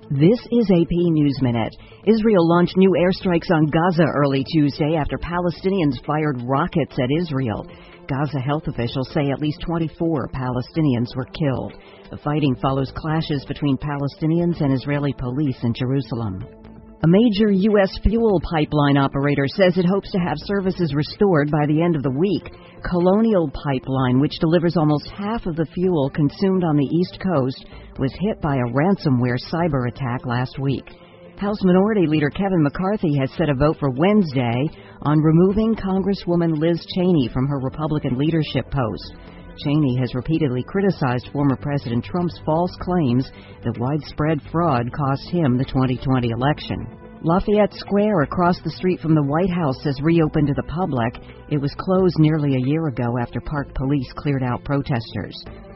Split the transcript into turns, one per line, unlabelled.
This is AP News Minute. Israel launched new airstrikes on Gaza early Tuesday after Palestinians fired rockets at Israel. Gaza health officials say at least 24 Palestinians were killed. The fighting follows clashes between Palestinians and Israeli police in Jerusalem. A major U.S. fuel pipeline operator says it hopes to have services restored by the end of the week. Colonial Pipeline, which delivers almost half of the fuel consumed on the East Coast, was hit by a ransomware cyber attack last week. House Minority Leader Kevin McCarthy has set a vote for Wednesday on removing Congresswoman Liz Cheney from her Republican leadership post. Cheney has repeatedly criticized former President Trump's false claims that widespread fraud cost him the 2020 election. Lafayette Square across the street from the White House has reopened to the public. It was closed nearly a year ago after park police cleared out protesters.